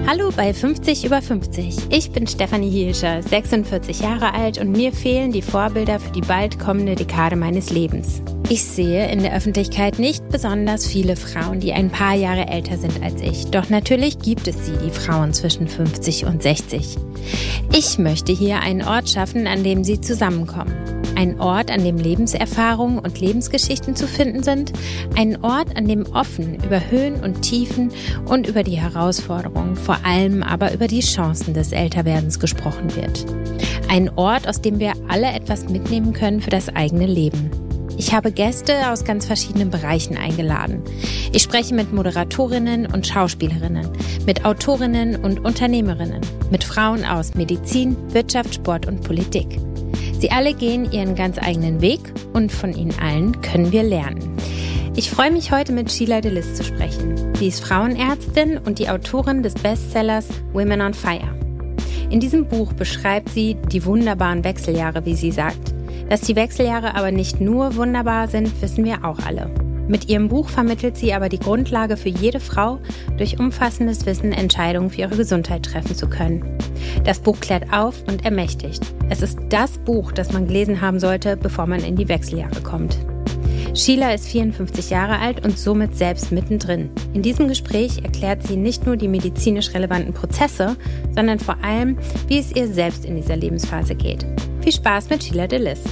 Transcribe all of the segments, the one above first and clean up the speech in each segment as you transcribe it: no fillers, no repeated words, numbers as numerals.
Hallo bei 50 über 50. Ich bin Stefanie Hielscher, 46 Jahre alt und mir fehlen die Vorbilder für die bald kommende Dekade meines Lebens. Ich sehe in der Öffentlichkeit nicht besonders viele Frauen, die ein paar Jahre älter sind als ich. Doch natürlich gibt es sie, die Frauen zwischen 50 und 60. Ich möchte hier einen Ort schaffen, an dem sie zusammenkommen. Ein Ort, an dem Lebenserfahrungen und Lebensgeschichten zu finden sind. Ein Ort, an dem offen über Höhen und Tiefen und über die Herausforderungen, vor allem aber über die Chancen des Älterwerdens gesprochen wird. Ein Ort, aus dem wir alle etwas mitnehmen können für das eigene Leben. Ich habe Gäste aus ganz verschiedenen Bereichen eingeladen. Ich spreche mit Moderatorinnen und Schauspielerinnen, mit Autorinnen und Unternehmerinnen, mit Frauen aus Medizin, Wirtschaft, Sport und Politik. Sie alle gehen ihren ganz eigenen Weg und von ihnen allen können wir lernen. Ich freue mich heute mit Sheila de Lis zu sprechen. Sie ist Frauenärztin und die Autorin des Bestsellers Women on Fire. In diesem Buch beschreibt sie die wunderbaren Wechseljahre, wie sie sagt. Dass die Wechseljahre aber nicht nur wunderbar sind, wissen wir auch alle. Mit ihrem Buch vermittelt sie aber die Grundlage für jede Frau, durch umfassendes Wissen Entscheidungen für ihre Gesundheit treffen zu können. Das Buch klärt auf und ermächtigt. Es ist das Buch, das man gelesen haben sollte, bevor man in die Wechseljahre kommt. Sheila ist 54 Jahre alt und somit selbst mittendrin. In diesem Gespräch erklärt sie nicht nur die medizinisch relevanten Prozesse, sondern vor allem, wie es ihr selbst in dieser Lebensphase geht. Viel Spaß mit Sheila de Lis.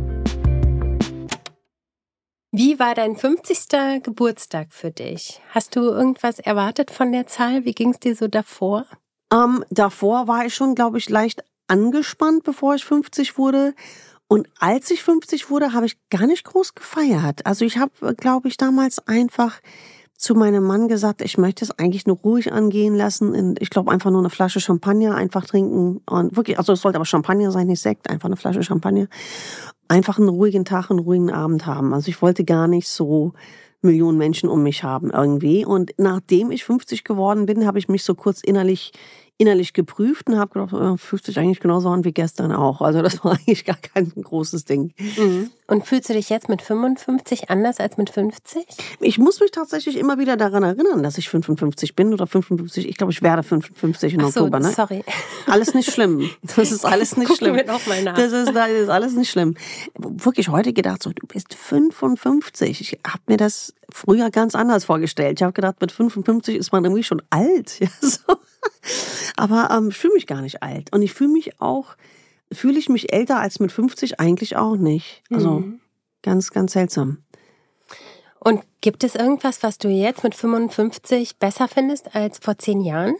Wie war dein 50. Geburtstag für dich? Hast du irgendwas erwartet von der Zahl? Wie ging es dir so davor? Davor war ich schon, glaube ich, leicht angespannt, bevor ich 50 wurde. Und als ich 50 wurde, habe ich gar nicht groß gefeiert. Also ich habe, glaube ich, damals einfach zu meinem Mann gesagt, ich möchte es eigentlich nur ruhig angehen lassen. Und ich glaube, einfach nur eine Flasche Champagner einfach trinken. Und wirklich, also es sollte aber Champagner sein, nicht Sekt, einfach eine Flasche Champagner. Einfach einen ruhigen Tag, einen ruhigen Abend haben. Also ich wollte gar nicht so Millionen Menschen um mich haben irgendwie. Und nachdem ich 50 geworden bin, habe ich mich so kurz innerlich geprüft und habe gedacht, fühlt sich eigentlich genauso an wie gestern auch. Also das war eigentlich gar kein großes Ding. Mhm. Und fühlst du dich jetzt mit 55 anders als mit 50? Ich muss mich tatsächlich immer wieder daran erinnern, dass ich 55 bin oder 55. Ich glaube, ich werde 55 im Oktober. Ne? Sorry. Alles nicht schlimm. Das ist alles nicht schlimm. Gucken wir noch mal nach. Das ist alles nicht schlimm. Wirklich heute gedacht, so, du bist 55. Ich habe mir das früher ganz anders vorgestellt. Ich habe gedacht, mit 55 ist man irgendwie schon alt. Ja, so. Aber ich fühle mich gar nicht alt. Und ich fühle ich mich älter als mit 50 eigentlich auch nicht. Also ganz, ganz seltsam. Und gibt es irgendwas, was du jetzt mit 55 besser findest als vor 10 Jahren?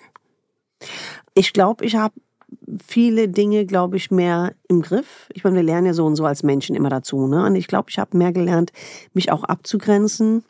Ich glaube, ich habe viele Dinge, mehr im Griff. Ich meine, wir lernen ja so und so als Menschen immer dazu. Ne? Und ich glaube, ich habe mehr gelernt, mich auch abzugrenzen.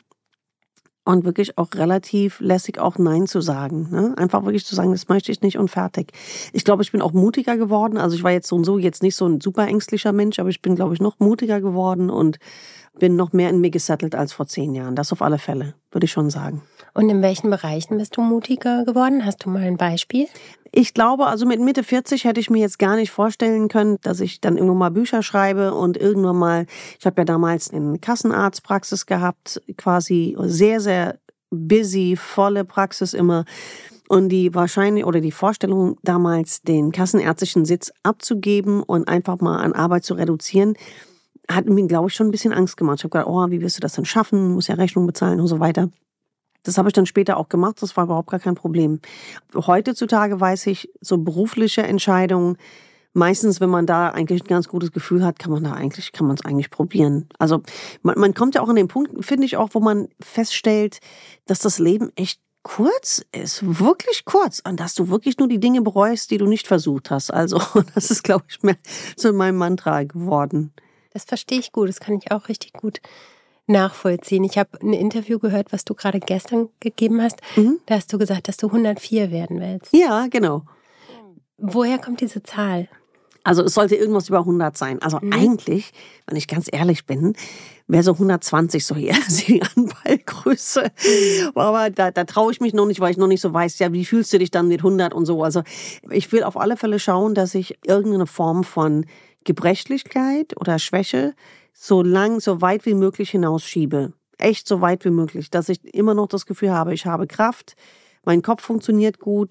Und wirklich auch relativ lässig auch Nein zu sagen. Ne? Einfach wirklich zu sagen, das möchte ich nicht und fertig. Ich glaube, ich bin auch mutiger geworden. Also ich war jetzt so und so jetzt nicht so ein super ängstlicher Mensch, aber ich bin, glaube ich, noch mutiger geworden und bin noch mehr in mir gesettelt als vor 10 Jahren. Das auf alle Fälle, würde ich schon sagen. Und in welchen Bereichen bist du mutiger geworden? Hast du mal ein Beispiel? Ich glaube, also mit Mitte 40 hätte ich mir jetzt gar nicht vorstellen können, dass ich dann irgendwann mal Bücher schreibe und irgendwann mal, ich habe ja damals eine Kassenarztpraxis gehabt, quasi sehr, sehr busy, volle Praxis immer. Und die Vorstellung damals, den kassenärztlichen Sitz abzugeben und einfach mal an Arbeit zu reduzieren, hat mir, glaube ich, schon ein bisschen Angst gemacht. Ich habe gedacht, wie wirst du das denn schaffen? Muss ja Rechnung bezahlen und so weiter. Das habe ich dann später auch gemacht, das war überhaupt gar kein Problem. Heutzutage weiß ich, so berufliche Entscheidungen, meistens, wenn man da eigentlich ein ganz gutes Gefühl hat, kann man es eigentlich probieren. Also man kommt ja auch an den Punkt, finde ich auch, wo man feststellt, dass das Leben echt kurz ist, wirklich kurz, und dass du wirklich nur die Dinge bereust, die du nicht versucht hast. Also das ist, glaube ich, mehr zu meinem Mantra geworden. Das verstehe ich gut, das kann ich auch richtig gut nachvollziehen. Ich habe ein Interview gehört, was du gerade gestern gegeben hast. Da hast du gesagt, dass du 104 werden willst. Ja, genau. Woher kommt diese Zahl? Also es sollte irgendwas über 100 sein. Also eigentlich, wenn ich ganz ehrlich bin, wäre so 120 so hier die Anballgröße. Aber da traue ich mich noch nicht, weil ich noch nicht so weiß, ja, wie fühlst du dich dann mit 100 und so. Also ich will auf alle Fälle schauen, dass ich irgendeine Form von Gebrechlichkeit oder Schwäche so weit wie möglich hinausschiebe. Echt so weit wie möglich, dass ich immer noch das Gefühl habe, ich habe Kraft, mein Kopf funktioniert gut,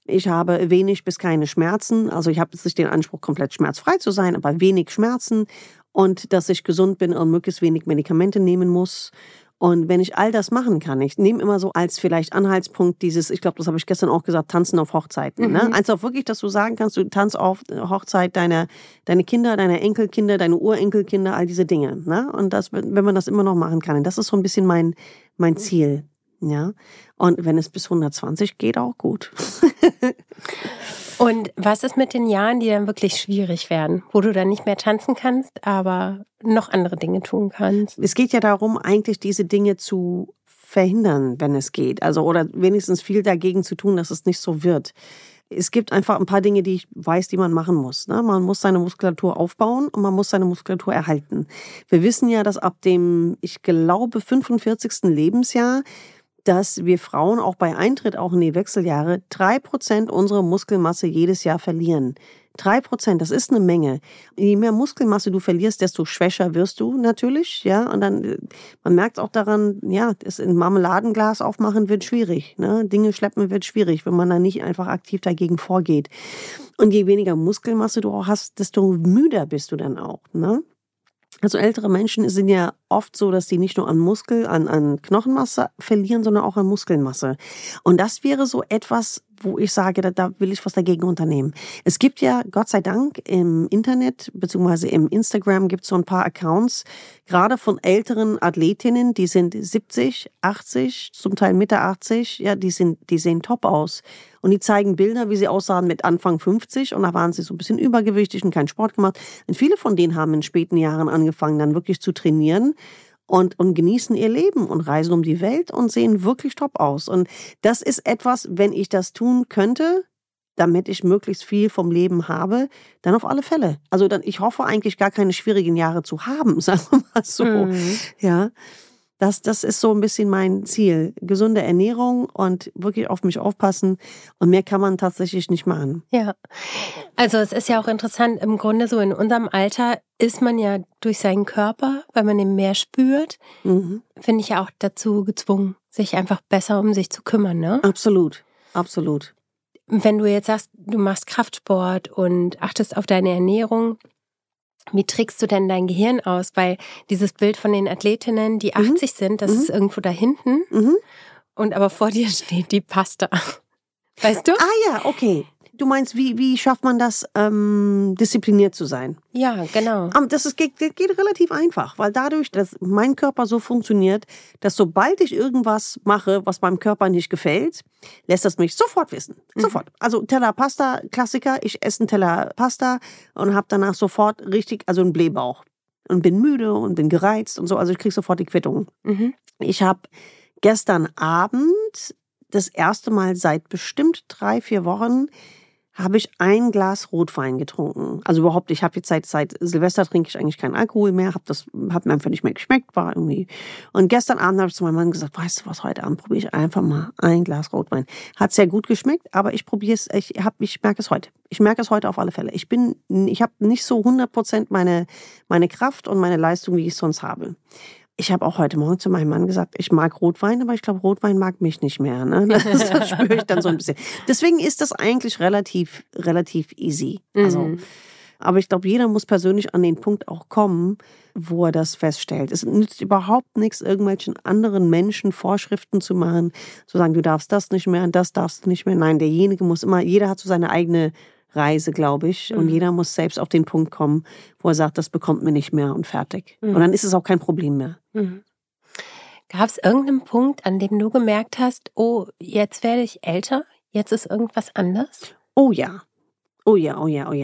Ich habe wenig bis keine Schmerzen. Also ich habe jetzt nicht den Anspruch, komplett schmerzfrei zu sein, aber wenig Schmerzen und dass ich gesund bin und möglichst wenig Medikamente nehmen muss. Und wenn ich all das machen kann, ich nehme immer so als vielleicht Anhaltspunkt dieses, ich glaube, das habe ich gestern auch gesagt, tanzen auf Hochzeiten. Ne? Also auch wirklich, dass du sagen kannst, du tanzt auf Hochzeit deine Kinder, deine Enkelkinder, deine Urenkelkinder, all diese Dinge. Ne? Und das, wenn man das immer noch machen kann, das ist so ein bisschen mein Ziel. Ja. Und wenn es bis 120 geht, auch gut. Und was ist mit den Jahren, die dann wirklich schwierig werden, wo du dann nicht mehr tanzen kannst, aber noch andere Dinge tun kannst? Es geht ja darum, eigentlich diese Dinge zu verhindern, wenn es geht. Also, oder wenigstens viel dagegen zu tun, dass es nicht so wird. Es gibt einfach ein paar Dinge, die ich weiß, die man machen muss. Ne? Man muss seine Muskulatur aufbauen und man muss seine Muskulatur erhalten. Wir wissen ja, dass ab dem, ich glaube, 45. Lebensjahr, dass wir Frauen auch bei Eintritt auch in die Wechseljahre 3% unserer Muskelmasse jedes Jahr verlieren. 3%, das ist eine Menge. Je mehr Muskelmasse du verlierst, desto schwächer wirst du natürlich, ja. Und dann, man merkt auch daran, ja, das in Marmeladenglas aufmachen wird schwierig, ne. Dinge schleppen wird schwierig, wenn man da nicht einfach aktiv dagegen vorgeht. Und je weniger Muskelmasse du auch hast, desto müder bist du dann auch, ne. Also ältere Menschen sind ja oft so, dass die nicht nur an Knochenmasse verlieren, sondern auch an Muskelmasse. Und das wäre so etwas, wo ich sage, da will ich was dagegen unternehmen. Es gibt ja, Gott sei Dank, im Internet beziehungsweise im Instagram gibt es so ein paar Accounts, gerade von älteren Athletinnen, die sind 70, 80, zum Teil Mitte 80, ja, die sehen top aus. Und die zeigen Bilder, wie sie aussahen mit Anfang 50 und da waren sie so ein bisschen übergewichtig und keinen Sport gemacht. Und viele von denen haben in späten Jahren angefangen, dann wirklich zu trainieren und genießen ihr Leben und reisen um die Welt und sehen wirklich top aus. Und das ist etwas, wenn ich das tun könnte, damit ich möglichst viel vom Leben habe, dann auf alle Fälle. Also dann, ich hoffe eigentlich gar keine schwierigen Jahre zu haben, sagen wir mal so. Ja. Das ist so ein bisschen mein Ziel. Gesunde Ernährung und wirklich auf mich aufpassen. Und mehr kann man tatsächlich nicht machen. Ja, also es ist ja auch interessant, im Grunde so in unserem Alter ist man ja durch seinen Körper, weil man ihn mehr spürt, finde ich ja auch dazu gezwungen, sich einfach besser um sich zu kümmern, ne? Absolut, absolut. Wenn du jetzt sagst, du machst Kraftsport und achtest auf deine Ernährung, wie trickst du denn dein Gehirn aus? Weil dieses Bild von den Athletinnen, die 80 sind, das ist irgendwo da hinten. Und aber vor dir steht die Pasta. Weißt du? Ah ja, okay. Du meinst, wie schafft man das, diszipliniert zu sein? Ja, genau. Das geht relativ einfach, weil dadurch, dass mein Körper so funktioniert, dass sobald ich irgendwas mache, was meinem Körper nicht gefällt, lässt das mich sofort wissen. Sofort. Also Teller Pasta, Klassiker, ich esse einen Teller Pasta und habe danach sofort einen Blähbauch. Und bin müde und bin gereizt und so, also ich kriege sofort die Quittung. Ich habe gestern Abend das erste Mal seit bestimmt 3-4 Wochen habe ich ein Glas Rotwein getrunken. Also überhaupt, ich habe jetzt seit Silvester trinke ich eigentlich keinen Alkohol mehr, hat mir einfach nicht mehr geschmeckt, war irgendwie. Und gestern Abend habe ich zu meinem Mann gesagt, weißt du was, heute Abend probiere ich einfach mal ein Glas Rotwein. Hat sehr gut geschmeckt, aber ich probiere es, ich merke es heute. Ich merke es heute auf alle Fälle. Ich habe nicht so 100% meine Kraft und meine Leistung, wie ich es sonst habe. Ich habe auch heute Morgen zu meinem Mann gesagt, ich mag Rotwein, aber ich glaube, Rotwein mag mich nicht mehr. Ne? Das spüre ich dann so ein bisschen. Deswegen ist das eigentlich relativ easy. Also, aber ich glaube, jeder muss persönlich an den Punkt auch kommen, wo er das feststellt. Es nützt überhaupt nichts, irgendwelchen anderen Menschen Vorschriften zu machen, zu sagen, du darfst das nicht mehr und das darfst du nicht mehr. Nein, jeder hat so seine eigene Reise, glaube ich. Und jeder muss selbst auf den Punkt kommen, wo er sagt, das bekommt mir nicht mehr und fertig. Und dann ist es auch kein Problem mehr. Gab es irgendeinen Punkt, an dem du gemerkt hast, oh, jetzt werde ich älter, jetzt ist irgendwas anders? Oh ja. Oh ja.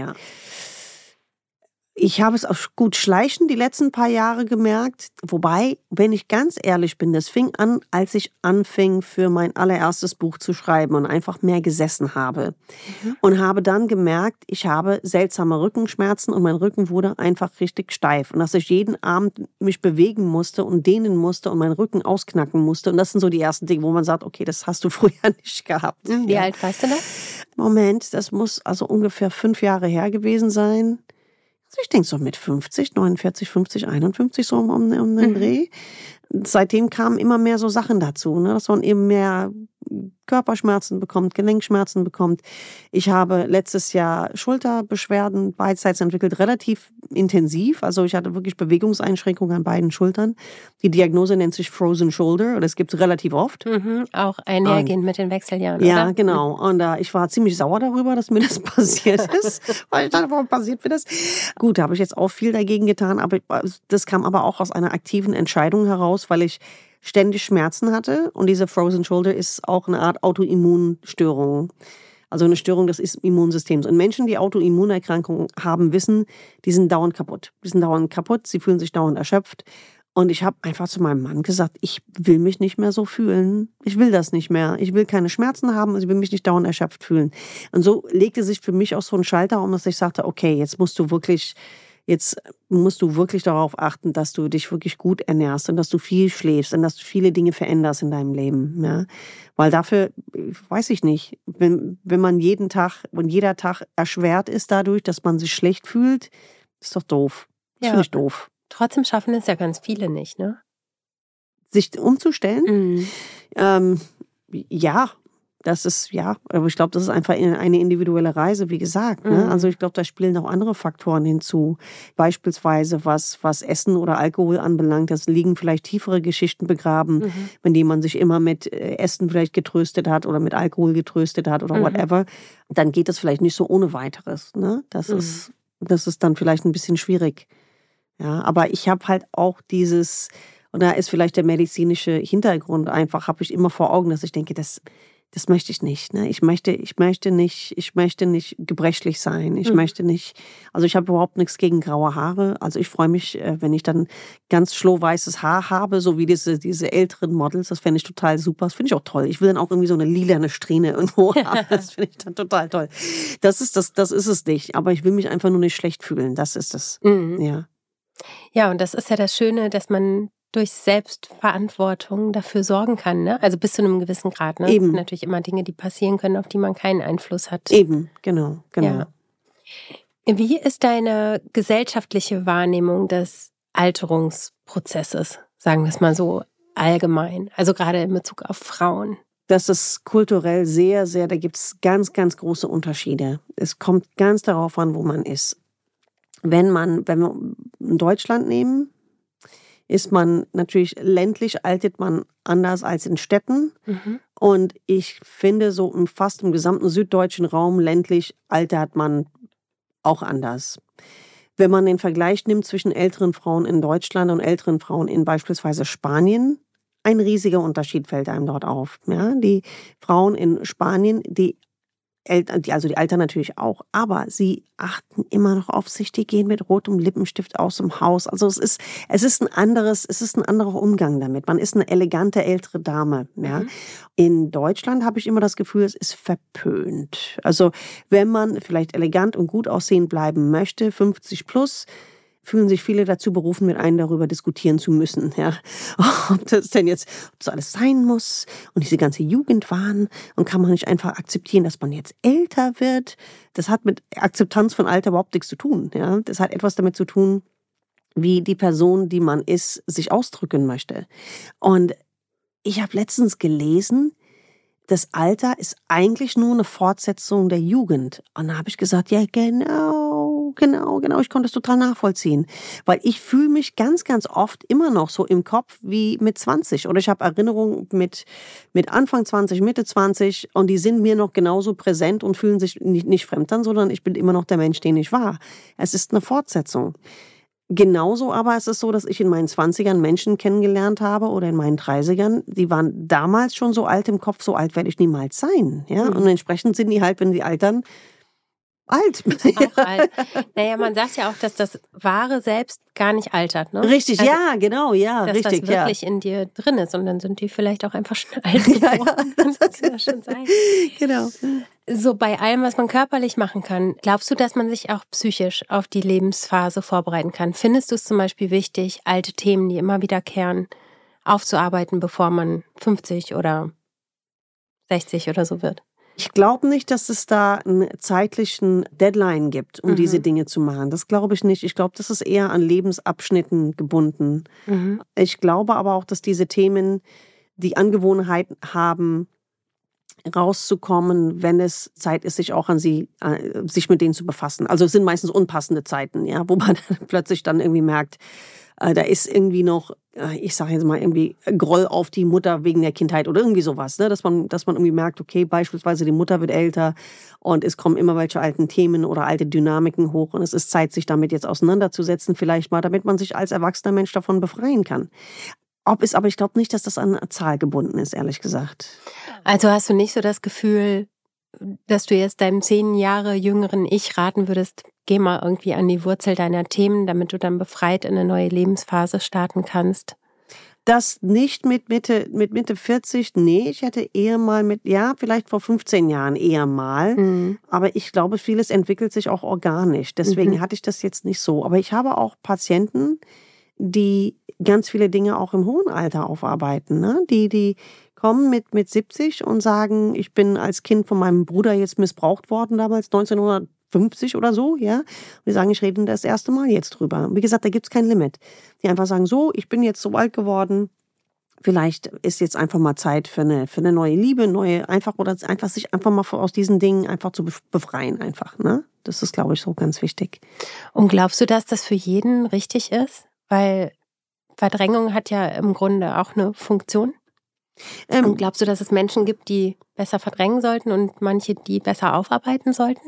Ich habe es auch gut schleichend die letzten paar Jahre gemerkt. Wobei, wenn ich ganz ehrlich bin, das fing an, als ich anfing, für mein allererstes Buch zu schreiben und einfach mehr gesessen habe. Und habe dann gemerkt, ich habe seltsame Rückenschmerzen und mein Rücken wurde einfach richtig steif. Und dass ich jeden Abend mich bewegen musste und dehnen musste und meinen Rücken ausknacken musste. Und das sind so die ersten Dinge, wo man sagt, okay, das hast du früher nicht gehabt. Wie alt warst du da? Moment, das muss also ungefähr 5 Jahre her gewesen sein. Ich denke so mit 50, 49, 50, 51 so um den Dreh. Seitdem kamen immer mehr so Sachen dazu, ne? Dass man eben mehr Körperschmerzen bekommt, Gelenkschmerzen bekommt. Ich habe letztes Jahr Schulterbeschwerden beidseits entwickelt, relativ intensiv. Also ich hatte wirklich Bewegungseinschränkungen an beiden Schultern. Die Diagnose nennt sich Frozen Shoulder und das gibt es relativ oft. Auch einhergehend mit den Wechseljahren, ja, oder? Genau. Und ich war ziemlich sauer darüber, dass mir das passiert ist. Weil ich dachte, warum passiert mir das? Gut, da habe ich jetzt auch viel dagegen getan. Aber das kam aber auch aus einer aktiven Entscheidung heraus, weil ich ständig Schmerzen hatte. Und diese Frozen Shoulder ist auch eine Art Autoimmunstörung. Also eine Störung des Immunsystems. Und Menschen, die Autoimmunerkrankungen haben, wissen, die sind dauernd kaputt. Die sind dauernd kaputt, sie fühlen sich dauernd erschöpft. Und ich habe einfach zu meinem Mann gesagt, ich will mich nicht mehr so fühlen. Ich will das nicht mehr. Ich will keine Schmerzen haben und ich will mich nicht dauernd erschöpft fühlen. Und so legte sich für mich auch so ein Schalter um, dass ich sagte, okay, jetzt musst du wirklich darauf achten, dass du dich wirklich gut ernährst und dass du viel schläfst und dass du viele Dinge veränderst in deinem Leben. Ja? Weil dafür, weiß ich nicht, wenn man jeder Tag erschwert ist dadurch, dass man sich schlecht fühlt, ist doch doof. Das finde ich doof. Trotzdem schaffen es ja ganz viele nicht, ne? Sich umzustellen? Ja. Aber ich glaube, das ist einfach eine individuelle Reise, wie gesagt. Ne? Also ich glaube, da spielen auch andere Faktoren hinzu. Beispielsweise, was Essen oder Alkohol anbelangt, das liegen vielleicht tiefere Geschichten begraben, wenn jemand sich immer mit Essen vielleicht getröstet hat oder mit Alkohol getröstet hat oder whatever, dann geht das vielleicht nicht so ohne weiteres. Ne? Das ist dann vielleicht ein bisschen schwierig. Ja, aber ich habe halt auch und da ist vielleicht der medizinische Hintergrund einfach, habe ich immer vor Augen, dass ich denke, das möchte ich nicht. Ne? Ich möchte nicht gebrechlich sein. Ich möchte nicht, also ich habe überhaupt nichts gegen graue Haare. Also ich freue mich, wenn ich dann ganz schlohweißes Haar habe, so wie diese älteren Models. Das fände ich total super. Das finde ich auch toll. Ich will dann auch irgendwie so eine lilane Strähne irgendwo haben. Das finde ich dann total toll. Das ist es nicht. Aber ich will mich einfach nur nicht schlecht fühlen. Das ist es. Ja. Ja, und das ist ja das Schöne, dass man durch Selbstverantwortung dafür sorgen kann, ne? Also bis zu einem gewissen Grad, ne? Eben. Es sind natürlich immer Dinge, die passieren können, auf die man keinen Einfluss hat. Eben, genau. Ja. Wie ist deine gesellschaftliche Wahrnehmung des Alterungsprozesses, sagen wir es mal so allgemein, also gerade in Bezug auf Frauen? Das ist kulturell sehr, sehr, da gibt es ganz, ganz große Unterschiede. Es kommt ganz darauf an, wo man ist. Wenn wir in Deutschland nehmen, ist man natürlich ländlich, altert man anders als in Städten. Und ich finde, so fast im gesamten süddeutschen Raum ländlich altert man auch anders. Wenn man den Vergleich nimmt zwischen älteren Frauen in Deutschland und älteren Frauen in beispielsweise Spanien, ein riesiger Unterschied fällt einem dort auf. Ja, die Frauen in Spanien, die altern natürlich auch, aber sie achten immer noch auf sich, die gehen mit rotem Lippenstift aus dem Haus. Also es ist ein anderer Umgang damit. Man ist eine elegante ältere Dame. Ja. In Deutschland habe ich immer das Gefühl, es ist verpönt. Also wenn man vielleicht elegant und gut aussehend bleiben möchte, 50 plus, fühlen sich viele dazu berufen, mit einem darüber diskutieren zu müssen, ja. Ob das alles sein muss und diese ganze Jugendwahn und kann man nicht einfach akzeptieren, dass man jetzt älter wird. Das hat mit Akzeptanz von Alter überhaupt nichts zu tun, ja. Das hat etwas damit zu tun, wie die Person, die man ist, sich ausdrücken möchte. Und ich habe letztens gelesen, das Alter ist eigentlich nur eine Fortsetzung der Jugend. Und da habe ich gesagt, ja, genau, ich konnte es total nachvollziehen. Weil ich fühle mich ganz, ganz oft immer noch so im Kopf wie mit 20. Oder ich habe Erinnerungen mit Anfang 20, Mitte 20 und die sind mir noch genauso präsent und fühlen sich nicht fremd an, sondern ich bin immer noch der Mensch, den ich war. Es ist eine Fortsetzung. Genauso aber ist es so, dass ich in meinen 20ern Menschen kennengelernt habe oder in meinen 30ern, die waren damals schon so alt im Kopf, so alt werde ich niemals sein. Ja? Und entsprechend sind die halt, wenn sie altern, alt. Auch alt. Naja, man sagt ja auch, dass das wahre Selbst gar nicht altert, ne? Richtig, also, ja, genau, ja, dass richtig. Dass das wirklich in dir drin ist und dann sind die vielleicht auch einfach schon alt geworden. Ja. Das kann ja schon sein. Genau. So bei allem, was man körperlich machen kann, glaubst du, dass man sich auch psychisch auf die Lebensphase vorbereiten kann? Findest du es zum Beispiel wichtig, alte Themen, die immer wiederkehren, aufzuarbeiten, bevor man 50 oder 60 oder so wird? Ich glaube nicht, dass es da einen zeitlichen Deadline gibt, um diese Dinge zu machen. Das glaube ich nicht. Ich glaube, das ist eher an Lebensabschnitten gebunden. Ich glaube aber auch, dass diese Themen die Angewohnheit haben, rauszukommen, wenn es Zeit ist, sich auch sich mit denen zu befassen. Also es sind meistens unpassende Zeiten, ja, wo man plötzlich dann irgendwie merkt, da ist irgendwie noch, ich sage jetzt mal irgendwie Groll auf die Mutter wegen der Kindheit oder irgendwie sowas, ne? Dass man irgendwie merkt, okay, beispielsweise die Mutter wird älter und es kommen immer welche alten Themen oder alte Dynamiken hoch und es ist Zeit, sich damit jetzt auseinanderzusetzen, vielleicht mal, damit man sich als erwachsener Mensch davon befreien kann. Aber ich glaube nicht, dass das an eine Zahl gebunden ist, ehrlich gesagt. Also hast du nicht so das Gefühl, dass du jetzt deinem 10 Jahre jüngeren Ich raten würdest, geh mal irgendwie an die Wurzel deiner Themen, damit du dann befreit in eine neue Lebensphase starten kannst? Das nicht mit Mitte 40, nee, ich hätte eher mal vielleicht vor 15 Jahren eher mal. Mhm. Aber ich glaube, vieles entwickelt sich auch organisch. Deswegen hatte ich das jetzt nicht so. Aber ich habe auch Patienten, die ganz viele Dinge auch im hohen Alter aufarbeiten, ne? Die kommen mit 70 und sagen, ich bin als Kind von meinem Bruder jetzt missbraucht worden, damals 1950 oder so, ja. Und die sagen, ich rede das erste Mal jetzt drüber. Wie gesagt, da gibt's kein Limit. Die einfach sagen, so, ich bin jetzt so alt geworden, vielleicht ist jetzt einfach mal Zeit für eine neue Liebe, sich einfach mal aus diesen Dingen einfach zu befreien einfach, ne? Das ist, glaube ich, so ganz wichtig. Und glaubst du, dass das für jeden richtig ist? Weil Verdrängung hat ja im Grunde auch eine Funktion. Und glaubst du, dass es Menschen gibt, die besser verdrängen sollten und manche, die besser aufarbeiten sollten?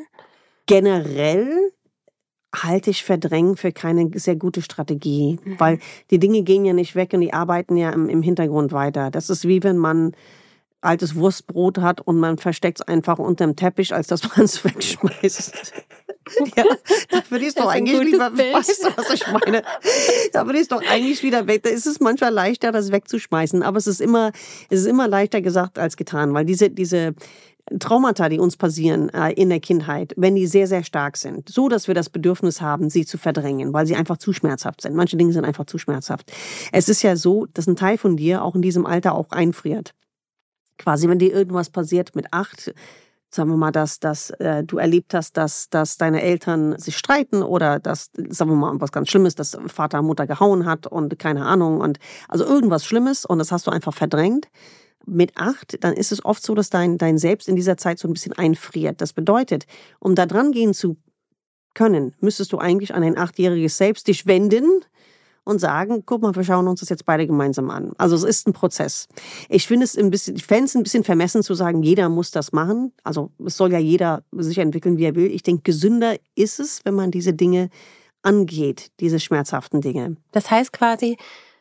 Generell halte ich Verdrängen für keine sehr gute Strategie, weil die Dinge gehen ja nicht weg und die arbeiten ja im Hintergrund weiter. Das ist wie wenn man altes Wurstbrot hat und man versteckt es einfach unterm Teppich, als dass man es wegschmeißt. Ja, da würde ich es doch eigentlich lieber, weißt du, was ich meine? Da würde ich es doch eigentlich wieder weg. Da ist es manchmal leichter, das wegzuschmeißen, aber es ist immer leichter gesagt als getan, weil diese Traumata, die uns passieren in der Kindheit, wenn die sehr, sehr stark sind, so dass wir das Bedürfnis haben, sie zu verdrängen, weil sie einfach zu schmerzhaft sind. Manche Dinge sind einfach zu schmerzhaft. Es ist ja so, dass ein Teil von dir auch in diesem Alter auch einfriert. Quasi, wenn dir irgendwas passiert mit 8, sagen wir mal, dass du erlebt hast, dass deine Eltern sich streiten oder dass, sagen wir mal, was ganz Schlimmes, dass Vater Mutter gehauen hat und keine Ahnung und also irgendwas Schlimmes und das hast du einfach verdrängt. Mit 8, dann ist es oft so, dass dein Selbst in dieser Zeit so ein bisschen einfriert. Das bedeutet, um da dran gehen zu können, müsstest du eigentlich an ein 8-jähriges Selbst dich wenden und sagen, guck mal, wir schauen uns das jetzt beide gemeinsam an. Also es ist ein Prozess. Ich fände es ein bisschen vermessen zu sagen, jeder muss das machen. Also es soll ja jeder sich entwickeln, wie er will. Ich denke, gesünder ist es, wenn man diese Dinge angeht, diese schmerzhaften Dinge. Das heißt quasi,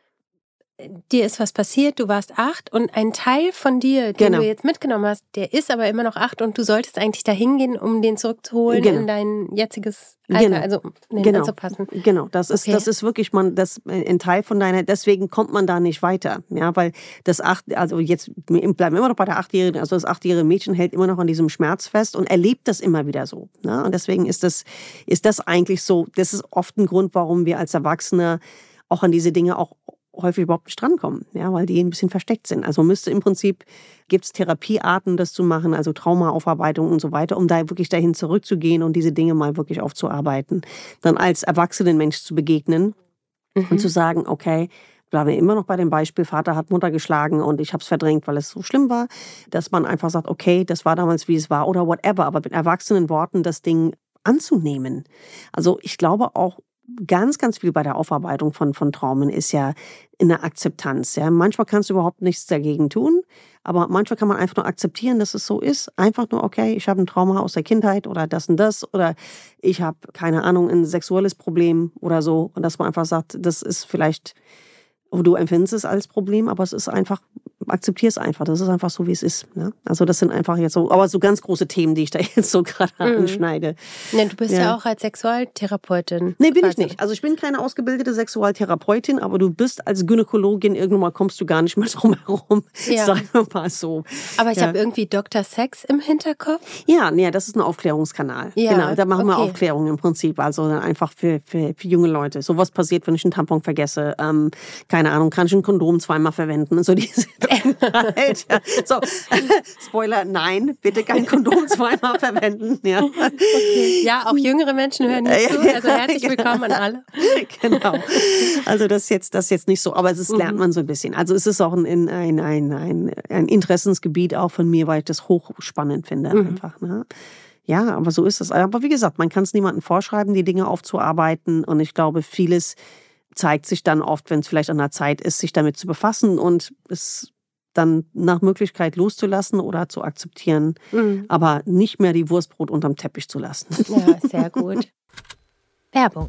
dir ist was passiert, du warst 8 und ein Teil von dir, den du jetzt mitgenommen hast, der ist aber immer noch 8 und du solltest eigentlich da hingehen, um den zurückzuholen in dein jetziges Alter, also anzupassen. Genau, das ist wirklich ein Teil von deiner, deswegen kommt man da nicht weiter, ja, weil das 8, also jetzt bleiben wir immer noch bei der 8-Jährigen, also das 8-jährige Mädchen hält immer noch an diesem Schmerz fest und erlebt das immer wieder so, ne? Und deswegen ist das eigentlich so, das ist oft ein Grund, warum wir als Erwachsene auch an diese Dinge auch häufig überhaupt nicht drankommen, ja, weil die ein bisschen versteckt sind. Also gibt's Therapiearten, das zu machen, also Traumaaufarbeitung und so weiter, um da wirklich dahin zurückzugehen und diese Dinge mal wirklich aufzuarbeiten. Dann als erwachsenen Mensch zu begegnen und zu sagen, okay, bleiben wir immer noch bei dem Beispiel, Vater hat Mutter geschlagen und ich habe es verdrängt, weil es so schlimm war, dass man einfach sagt, okay, das war damals, wie es war oder whatever, aber mit erwachsenen Worten das Ding anzunehmen. Also ich glaube auch, ganz, ganz viel bei der Aufarbeitung von Traumen ist ja in der Akzeptanz. Ja, manchmal kannst du überhaupt nichts dagegen tun, aber manchmal kann man einfach nur akzeptieren, dass es so ist. Einfach nur, okay, ich habe ein Trauma aus der Kindheit oder das und das oder ich habe, keine Ahnung, ein sexuelles Problem oder so und dass man einfach sagt, das ist vielleicht, du empfindest es als Problem, aber es ist einfach, akzeptier es einfach, das ist einfach so, wie es ist. Ne? Also das sind einfach jetzt so, aber so ganz große Themen, die ich da jetzt so gerade anschneide. Ja, du bist ja auch als Sexualtherapeutin. Nee, bin ich nicht. Also ich bin keine ausgebildete Sexualtherapeutin, aber du bist als Gynäkologin, irgendwann mal kommst du gar nicht mehr drum herum, sagen wir mal so. Aber ich habe irgendwie Dr. Sex im Hinterkopf. Ja, nee, das ist ein Aufklärungskanal. Ja, genau, da machen wir Aufklärung im Prinzip, also einfach für junge Leute. Sowas passiert, wenn ich einen Tampon vergesse, keine keine Ahnung, kann ich ein Kondom zweimal verwenden und so diese halt, ja. So, Spoiler, nein, bitte kein Kondom zweimal verwenden. Ja. Okay. Ja, auch jüngere Menschen hören hier zu, also herzlich willkommen an alle. Genau. Also das jetzt nicht so, aber das lernt man so ein bisschen. Also es ist auch ein Interessensgebiet auch von mir, weil ich das hochspannend finde einfach. Ne? Ja, aber so ist es. Aber wie gesagt, man kann es niemandem vorschreiben, die Dinge aufzuarbeiten. Und ich glaube, vieles zeigt sich dann oft, wenn es vielleicht an der Zeit ist, sich damit zu befassen und es dann nach Möglichkeit loszulassen oder zu akzeptieren, aber nicht mehr die Wurstbrot unterm Teppich zu lassen. Ja, sehr gut. Werbung.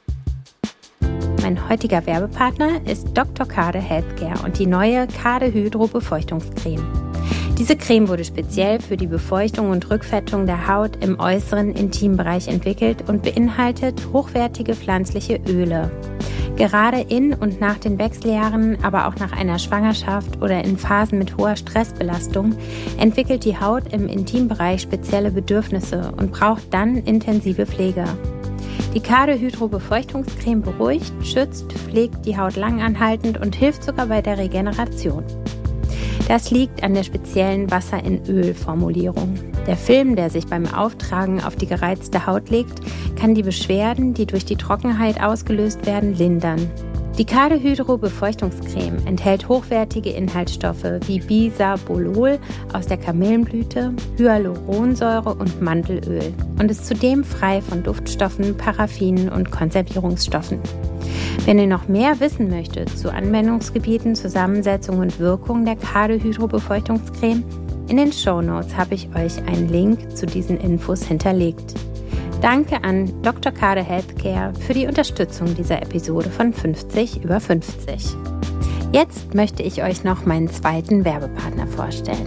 Mein heutiger Werbepartner ist Dr. Kade Healthcare und die neue Kade Hydro Befeuchtungscreme. Diese Creme wurde speziell für die Befeuchtung und Rückfettung der Haut im äußeren Intimbereich entwickelt und beinhaltet hochwertige pflanzliche Öle. Gerade in und nach den Wechseljahren, aber auch nach einer Schwangerschaft oder in Phasen mit hoher Stressbelastung, entwickelt die Haut im Intimbereich spezielle Bedürfnisse und braucht dann intensive Pflege. Die Kade Hydro Befeuchtungscreme beruhigt, schützt, pflegt die Haut langanhaltend und hilft sogar bei der Regeneration. Das liegt an der speziellen Wasser-in-Öl-Formulierung. Der Film, der sich beim Auftragen auf die gereizte Haut legt, kann die Beschwerden, die durch die Trockenheit ausgelöst werden, lindern. Die Kade Hydro Befeuchtungscreme enthält hochwertige Inhaltsstoffe wie Bisabolol aus der Kamillenblüte, Hyaluronsäure und Mandelöl und ist zudem frei von Duftstoffen, Paraffinen und Konservierungsstoffen. Wenn ihr noch mehr wissen möchtet zu Anwendungsgebieten, Zusammensetzung und Wirkung der Kade Hydro Befeuchtungscreme, in den Shownotes habe ich euch einen Link zu diesen Infos hinterlegt. Danke an Dr. Kade Healthcare für die Unterstützung dieser Episode von 50 über 50. Jetzt möchte ich euch noch meinen zweiten Werbepartner vorstellen.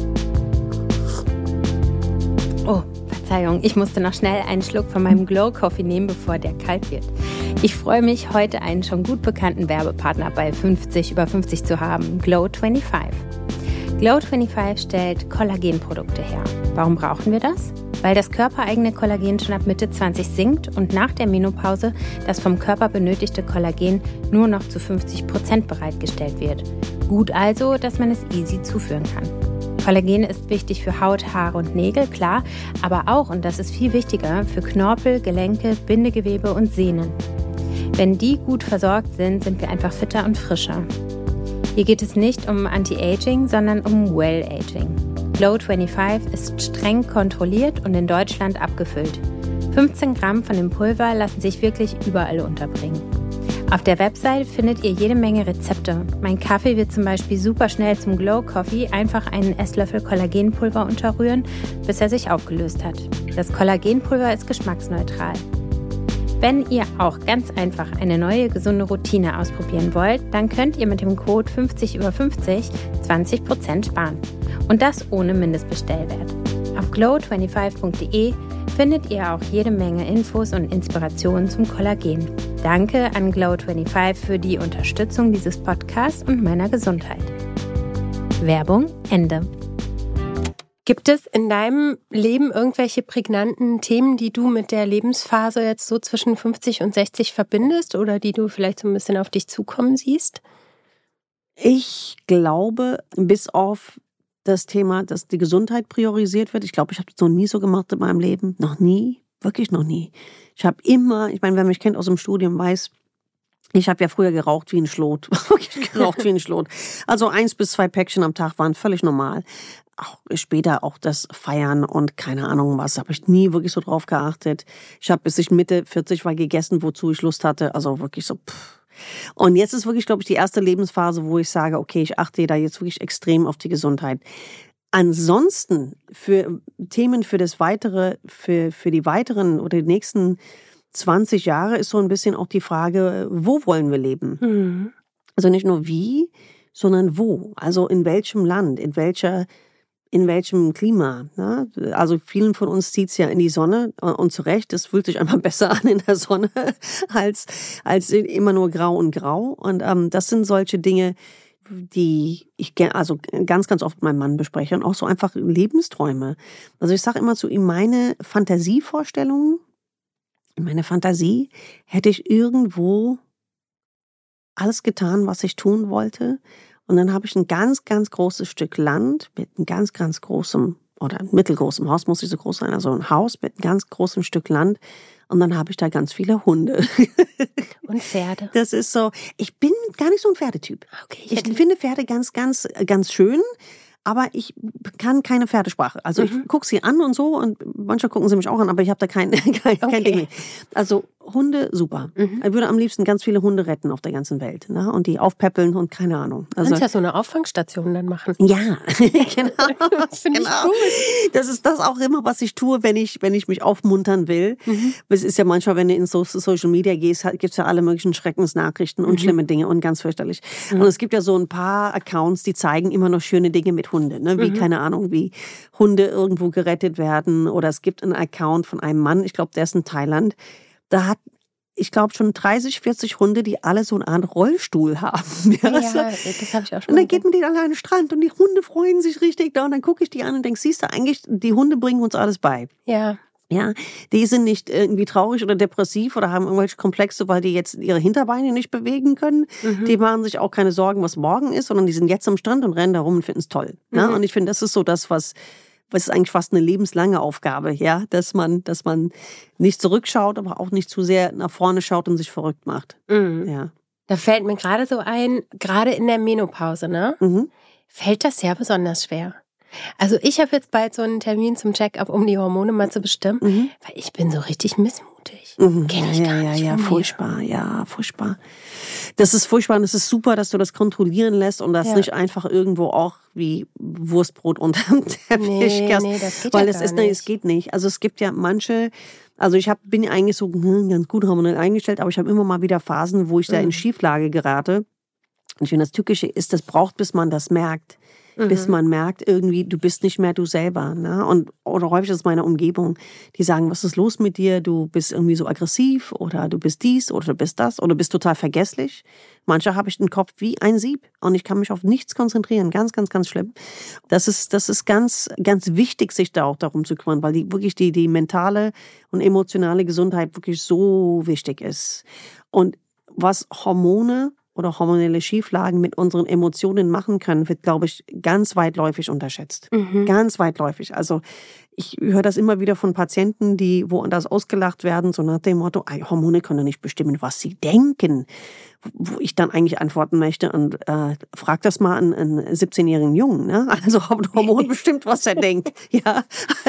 Oh, Verzeihung, ich musste noch schnell einen Schluck von meinem Glow Coffee nehmen, bevor der kalt wird. Ich freue mich, heute einen schon gut bekannten Werbepartner bei 50 über 50 zu haben, Glow25. Glow25 stellt Kollagenprodukte her. Warum brauchen wir das? Weil das körpereigene Kollagen schon ab Mitte 20 sinkt und nach der Menopause das vom Körper benötigte Kollagen nur noch zu 50% bereitgestellt wird. Gut also, dass man es easy zuführen kann. Kollagen ist wichtig für Haut, Haare und Nägel, klar, aber auch, und das ist viel wichtiger, für Knorpel, Gelenke, Bindegewebe und Sehnen. Wenn die gut versorgt sind, sind wir einfach fitter und frischer. Hier geht es nicht um Anti-Aging, sondern um Well-Aging. Glow25 ist streng kontrolliert und in Deutschland abgefüllt. 15 Gramm von dem Pulver lassen sich wirklich überall unterbringen. Auf der Website findet ihr jede Menge Rezepte. Mein Kaffee wird zum Beispiel super schnell zum Glow Coffee, einfach einen Esslöffel Kollagenpulver unterrühren, bis er sich aufgelöst hat. Das Kollagenpulver ist geschmacksneutral. Wenn ihr auch ganz einfach eine neue gesunde Routine ausprobieren wollt, dann könnt ihr mit dem Code 50 über 50 20% sparen. Und das ohne Mindestbestellwert. Auf glow25.de findet ihr auch jede Menge Infos und Inspirationen zum Kollagen. Danke an Glow25 für die Unterstützung dieses Podcasts und meiner Gesundheit. Werbung Ende. Gibt es in deinem Leben irgendwelche prägnanten Themen, die du mit der Lebensphase jetzt so zwischen 50 und 60 verbindest oder die du vielleicht so ein bisschen auf dich zukommen siehst? Ich glaube, bis auf das Thema, dass die Gesundheit priorisiert wird. Ich glaube, ich habe das noch nie so gemacht in meinem Leben. Noch nie. Wirklich noch nie. Ich habe immer, ich meine, wer mich kennt aus dem Studium, weiß, ich habe ja früher geraucht wie ein Schlot. Wirklich geraucht wie ein Schlot. Also 1 bis 2 Päckchen am Tag waren völlig normal. Auch später auch das Feiern und keine Ahnung was, habe ich nie wirklich so drauf geachtet. Ich habe, bis ich Mitte 40 war, gegessen, wozu ich Lust hatte. Also wirklich so, Und jetzt ist wirklich, glaube ich, die erste Lebensphase, wo ich sage, okay, ich achte da jetzt wirklich extrem auf die Gesundheit. Ansonsten für Themen für das weitere, für die weiteren oder die nächsten 20 Jahre ist so ein bisschen auch die Frage, wo wollen wir leben? Mhm. Also nicht nur wie, sondern wo. Also in welchem Land, in welchem Klima. Ne? Also vielen von uns zieht's ja in die Sonne und zu Recht, es fühlt sich einfach besser an in der Sonne als immer nur grau und grau. Und das sind solche Dinge, die ich also ganz, ganz oft mit meinem Mann bespreche und auch so einfach Lebensträume. Also ich sage immer zu ihm, meine Fantasievorstellungen, meine Fantasie hätte ich irgendwo alles getan, was ich tun wollte. Und dann habe ich ein ganz, ganz großes Stück Land mit einem ganz, ganz großem oder mittelgroßem Haus, muss nicht so groß sein, also ein Haus mit einem ganz großem Stück Land. Und dann habe ich da ganz viele Hunde. Und Pferde. Das ist so, ich bin gar nicht so ein Pferdetyp. Okay, Ich finde Pferde ganz, ganz, ganz schön. Aber ich kann keine Pferdesprache. Also ich gucke sie an und so und manche gucken sie mich auch an, aber ich habe da kein Ding. Also Hunde, super. Ich würde am liebsten ganz viele Hunde retten auf der ganzen Welt, ne? Und die aufpäppeln und keine Ahnung. Also, kannst ja so eine Auffangstation dann machen. Ja, genau. Das finde ich gut. Das ist das auch immer, was ich tue, wenn ich mich aufmuntern will. Es ist ja manchmal, wenn du in Social Media gehst, gibt's ja alle möglichen Schreckensnachrichten und schlimme Dinge und ganz fürchterlich. Und es gibt ja so ein paar Accounts, die zeigen immer noch schöne Dinge mit Hunde, ne? Wie, keine Ahnung, wie Hunde irgendwo gerettet werden. Oder es gibt einen Account von einem Mann, ich glaube, der ist in Thailand. Da hat, ich glaube, schon 30, 40 Hunde, die alle so eine Art Rollstuhl haben. Ja, das habe ich auch schon. Und dann geht man die alle an den Strand und die Hunde freuen sich richtig da. Und dann gucke ich die an und denke, siehst du, eigentlich, die Hunde bringen uns alles bei. Ja. Ja, die sind nicht irgendwie traurig oder depressiv oder haben irgendwelche Komplexe, weil die jetzt ihre Hinterbeine nicht bewegen können. Die machen sich auch keine Sorgen, was morgen ist, sondern die sind jetzt am Strand und rennen da rum und finden es toll. Ja? Und ich finde, das ist so das, was ist eigentlich fast eine lebenslange Aufgabe, ja, dass man nicht zurückschaut, aber auch nicht zu sehr nach vorne schaut und sich verrückt macht. Ja. Da fällt mir gerade so ein, gerade in der Menopause, ne? Fällt das ja besonders schwer. Also ich habe jetzt bald so einen Termin zum Check-up, um die Hormone mal zu bestimmen, weil ich bin so richtig missmutig. Kenn ich gar nicht. Ja, furchtbar, furchtbar. Das ist furchtbar und es ist super, dass du das kontrollieren lässt und das nicht einfach irgendwo auch wie Wurstbrot unterm Teppich kannst. Nee, das geht weil ja gar nicht. Es geht nicht. Also es gibt ja manche, also bin eigentlich so ganz gut hormonell eingestellt, aber ich habe immer mal wieder Phasen, wo ich da in Schieflage gerate. Und ich finde, das Tückische ist, das braucht, bis man das merkt. Bis man merkt, irgendwie, du bist nicht mehr du selber. Ne? Oder häufig ist es meine Umgebung, die sagen, was ist los mit dir? Du bist irgendwie so aggressiv oder du bist dies oder du bist das oder du bist total vergesslich. Manche habe ich den Kopf wie ein Sieb und ich kann mich auf nichts konzentrieren. Ganz, ganz, ganz schlimm. Das ist ganz, ganz wichtig, sich da auch darum zu kümmern, weil die mentale und emotionale Gesundheit wirklich so wichtig ist. Und was Hormone oder hormonelle Schieflagen mit unseren Emotionen machen können, wird, glaube ich, ganz weitläufig unterschätzt. Ganz weitläufig. Also ich höre das immer wieder von Patienten, die woanders ausgelacht werden, so nach dem Motto, Hormone können nicht bestimmen, was sie denken. Wo ich dann eigentlich antworten möchte und frag das mal einen 17-jährigen Jungen. Ne? Also Hormon bestimmt, was er denkt. Ja,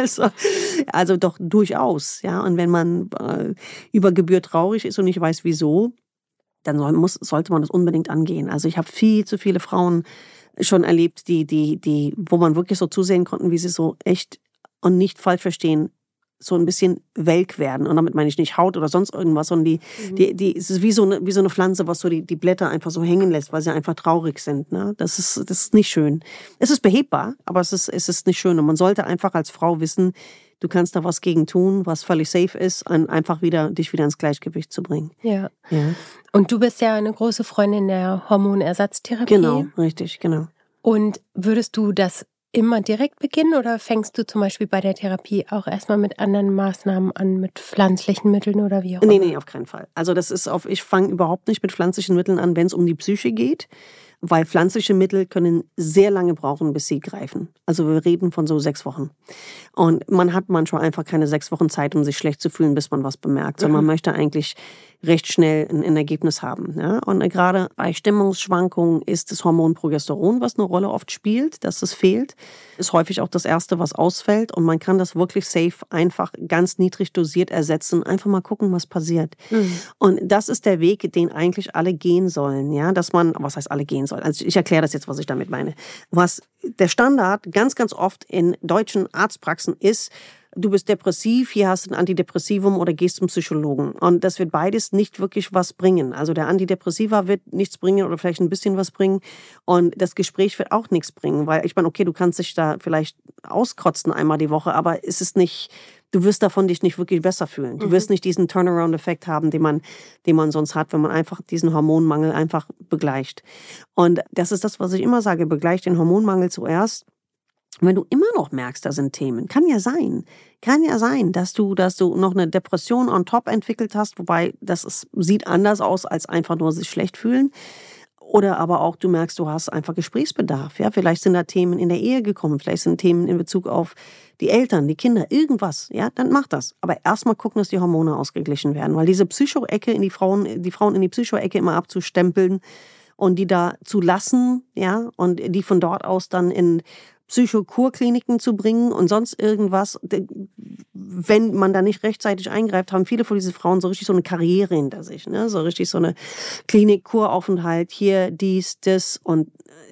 also doch durchaus. Ja, und wenn man über Gebühr traurig ist und nicht weiß, wieso, dann sollte man das unbedingt angehen. Also ich habe viel zu viele Frauen schon erlebt, wo man wirklich so zusehen konnten, wie sie so echt und nicht falsch verstehen, so ein bisschen welk werden. Und damit meine ich nicht Haut oder sonst irgendwas, sondern es ist wie so eine Pflanze, was so die Blätter einfach so hängen lässt, weil sie einfach traurig sind. Ne? Das ist nicht schön. Es ist behebbar, aber es ist nicht schön. Und man sollte einfach als Frau wissen, du kannst da was gegen tun, was völlig safe ist, einfach dich wieder ins Gleichgewicht zu bringen. Ja. Und du bist ja eine große Freundin der Hormonersatztherapie. Genau, richtig, genau. Und würdest du das immer direkt beginnen oder fängst du zum Beispiel bei der Therapie auch erstmal mit anderen Maßnahmen an, mit pflanzlichen Mitteln oder wie auch immer? Nee, auf keinen Fall. Also ich fange überhaupt nicht mit pflanzlichen Mitteln an, wenn es um die Psyche geht. Weil pflanzliche Mittel können sehr lange brauchen, bis sie greifen. Also wir reden von so 6 Wochen. Und man hat manchmal einfach keine 6 Wochen Zeit, um sich schlecht zu fühlen, bis man was bemerkt. Sondern man möchte eigentlich recht schnell ein Ergebnis haben. Ja? Und gerade bei Stimmungsschwankungen ist das Hormon Progesteron, was eine Rolle oft spielt, dass es fehlt. Ist häufig auch das Erste, was ausfällt. Und man kann das wirklich safe einfach ganz niedrig dosiert ersetzen. Einfach mal gucken, was passiert. Und das ist der Weg, den eigentlich alle gehen sollen. Ja? Dass man, was heißt alle gehen sollen? Also ich erkläre das jetzt, was ich damit meine. Was der Standard ganz, ganz oft in deutschen Arztpraxen ist, du bist depressiv, hier hast du ein Antidepressivum oder gehst zum Psychologen. Und das wird beides nicht wirklich was bringen. Also der Antidepressiva wird nichts bringen oder vielleicht ein bisschen was bringen. Und das Gespräch wird auch nichts bringen. Weil ich meine, okay, du kannst dich da vielleicht auskotzen einmal die Woche, aber es ist nicht, du wirst davon dich nicht wirklich besser fühlen. Du wirst nicht diesen Turnaround-Effekt haben, den man sonst hat, wenn man einfach diesen Hormonmangel einfach begleicht. Und das ist das, was ich immer sage, begleicht den Hormonmangel zuerst. Wenn du immer noch merkst, da sind Themen, kann ja sein, dass du noch eine Depression on top entwickelt hast, wobei sieht anders aus als einfach nur sich schlecht fühlen. Oder aber auch, du merkst, du hast einfach Gesprächsbedarf. Ja, vielleicht sind da Themen in der Ehe gekommen, vielleicht sind Themen in Bezug auf die Eltern, die Kinder, irgendwas. Ja, dann mach das. Aber erstmal gucken, dass die Hormone ausgeglichen werden, weil diese Psycho-Ecke die Frauen in die Psycho-Ecke immer abzustempeln und die da zu lassen, ja, und die von dort aus dann in Psychokurkliniken zu bringen und sonst irgendwas. Wenn man da nicht rechtzeitig eingreift, haben viele von diesen Frauen so richtig so eine Karriere hinter sich, ne? So richtig so eine Klinik, Kuraufenthalt, hier, dies, das und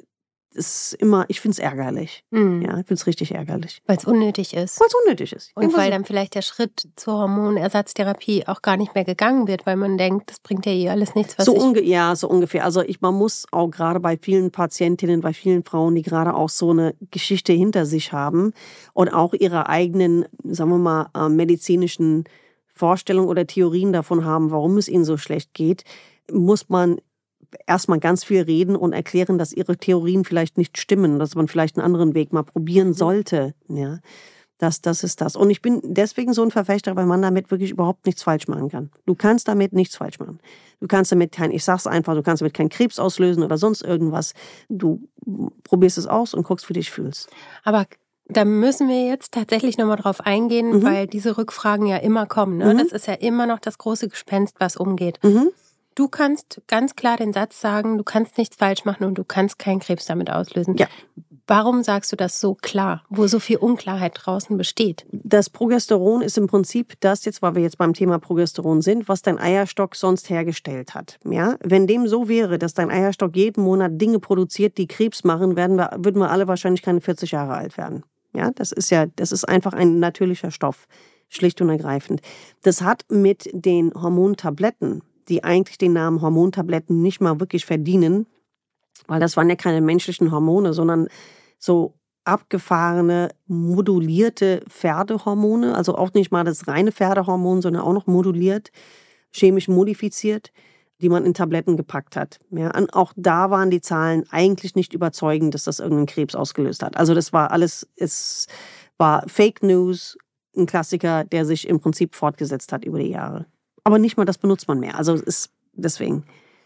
es ist immer, ich finde es ärgerlich. Mhm. Ja, ich finde es richtig ärgerlich. Weil es unnötig ist. Weil es unnötig ist. Und weil dann vielleicht der Schritt zur Hormonersatztherapie auch gar nicht mehr gegangen wird, weil man denkt, das bringt ja alles nichts, so ungefähr. Also man muss auch gerade bei vielen Patientinnen, bei vielen Frauen, die gerade auch so eine Geschichte hinter sich haben und auch ihre eigenen, sagen wir mal, medizinischen Vorstellungen oder Theorien davon haben, warum es ihnen so schlecht geht, muss man erstmal ganz viel reden und erklären, dass ihre Theorien vielleicht nicht stimmen, dass man vielleicht einen anderen Weg mal probieren sollte. Ja, das ist das. Und ich bin deswegen so ein Verfechter, weil man damit wirklich überhaupt nichts falsch machen kann. Du kannst damit nichts falsch machen. Du kannst damit ich sag's einfach, du kannst damit keinen Krebs auslösen oder sonst irgendwas. Du probierst es aus und guckst, wie du dich fühlst. Aber da müssen wir jetzt tatsächlich nochmal drauf eingehen, weil diese Rückfragen ja immer kommen. Ne? Das ist ja immer noch das große Gespenst, was umgeht. Du kannst ganz klar den Satz sagen, du kannst nichts falsch machen und du kannst keinen Krebs damit auslösen. Ja. Warum sagst du das so klar, wo so viel Unklarheit draußen besteht? Das Progesteron ist im Prinzip das jetzt, weil wir jetzt beim Thema Progesteron sind, was dein Eierstock sonst hergestellt hat. Ja? Wenn dem so wäre, dass dein Eierstock jeden Monat Dinge produziert, die Krebs machen, würden wir alle wahrscheinlich keine 40 Jahre alt werden. Ja, das ist einfach ein natürlicher Stoff, schlicht und ergreifend. Das hat mit den Hormontabletten, die eigentlich den Namen Hormontabletten nicht mal wirklich verdienen, weil das waren ja keine menschlichen Hormone, sondern so abgefahrene, modulierte Pferdehormone, also auch nicht mal das reine Pferdehormon, sondern auch noch moduliert, chemisch modifiziert, die man in Tabletten gepackt hat. Ja, und auch da waren die Zahlen eigentlich nicht überzeugend, dass das irgendeinen Krebs ausgelöst hat. Also das war alles, es war Fake News, ein Klassiker, der sich im Prinzip fortgesetzt hat über die Jahre. Aber nicht mal das benutzt man mehr. Also es ist deswegen.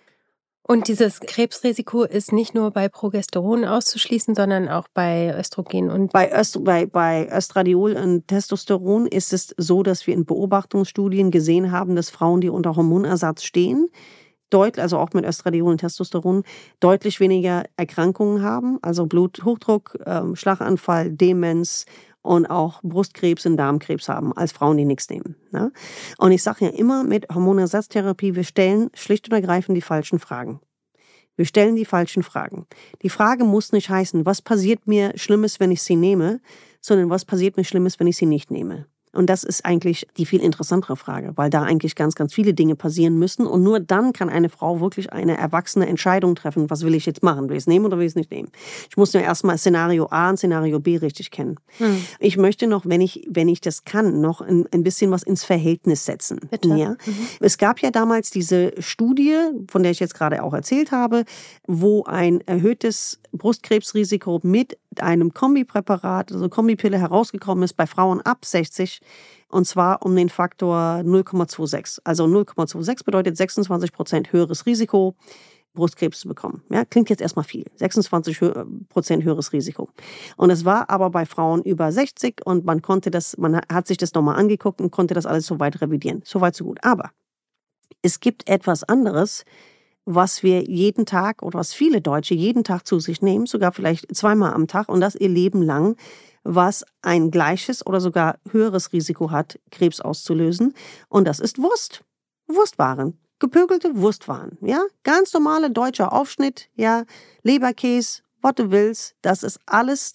Und dieses Krebsrisiko ist nicht nur bei Progesteron auszuschließen, sondern auch bei Östrogen und bei Östradiol und Testosteron ist es so, dass wir in Beobachtungsstudien gesehen haben, dass Frauen, die unter Hormonersatz stehen, also auch mit Östradiol und Testosteron, deutlich weniger Erkrankungen haben, also Bluthochdruck, Schlaganfall, Demenz und auch Brustkrebs und Darmkrebs haben, als Frauen, die nichts nehmen. Ne? Und ich sage ja immer, mit Hormonersatztherapie, wir stellen schlicht und ergreifend die falschen Fragen. Wir stellen die falschen Fragen. Die Frage muss nicht heißen, was passiert mir Schlimmes, wenn ich sie nehme, sondern was passiert mir Schlimmes, wenn ich sie nicht nehme. Und das ist eigentlich die viel interessantere Frage, weil da eigentlich ganz, ganz viele Dinge passieren müssen. Und nur dann kann eine Frau wirklich eine erwachsene Entscheidung treffen, was will ich jetzt machen? Will ich es nehmen oder will ich es nicht nehmen? Ich muss ja erstmal Szenario A und Szenario B richtig kennen. Ich möchte noch, wenn ich das kann, noch ein bisschen was ins Verhältnis setzen. Bitte. Ja? Es gab ja damals diese Studie, von der ich jetzt gerade auch erzählt habe, wo ein erhöhtes Brustkrebsrisiko mit einem Kombipräparat, also Kombipille herausgekommen ist bei Frauen ab 60, und zwar um den Faktor 0,26. Also 0,26 bedeutet 26% höheres Risiko, Brustkrebs zu bekommen. Ja, klingt jetzt erstmal viel. 26% höheres Risiko. Und es war aber bei Frauen über 60 und man hat sich das nochmal angeguckt und konnte das alles so weit revidieren. So weit, so gut. Aber es gibt etwas anderes, was wir jeden Tag oder was viele Deutsche jeden Tag zu sich nehmen, sogar vielleicht 2-mal am Tag und das ihr Leben lang, was ein gleiches oder sogar höheres Risiko hat, Krebs auszulösen. Und das ist Wurst. Wurstwaren. Gepökelte Wurstwaren. Ja? Ganz normale deutscher Aufschnitt. Ja? Leberkäse, was du willst. Das ist alles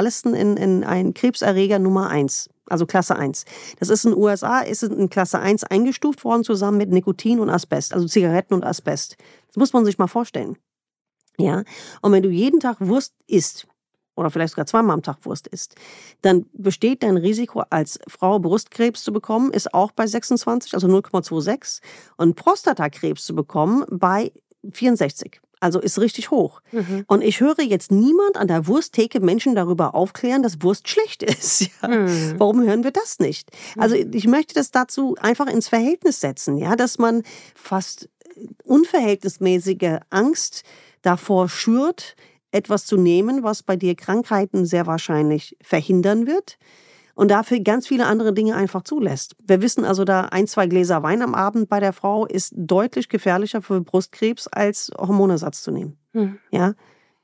in ein Krebserreger Nummer 1. Also Klasse 1. Das ist in den USA, ist in Klasse 1 eingestuft worden, zusammen mit Nikotin und Asbest, also Zigaretten und Asbest. Das muss man sich mal vorstellen. Ja? Und wenn du jeden Tag Wurst isst, oder vielleicht sogar 2-mal am Tag Wurst isst, dann besteht dein Risiko als Frau Brustkrebs zu bekommen, ist auch bei 26, also 0,26, und Prostatakrebs zu bekommen bei 64. Also ist richtig hoch. Und ich höre jetzt niemand an der Wursttheke Menschen darüber aufklären, dass Wurst schlecht ist. Ja? Warum hören wir das nicht? Also ich möchte das dazu einfach ins Verhältnis setzen, ja, dass man fast unverhältnismäßige Angst davor schürt, etwas zu nehmen, was bei dir Krankheiten sehr wahrscheinlich verhindern wird. Und dafür ganz viele andere Dinge einfach zulässt. Wir wissen also, da 1, 2 Gläser Wein am Abend bei der Frau ist deutlich gefährlicher für Brustkrebs, als Hormonersatz zu nehmen. Ja.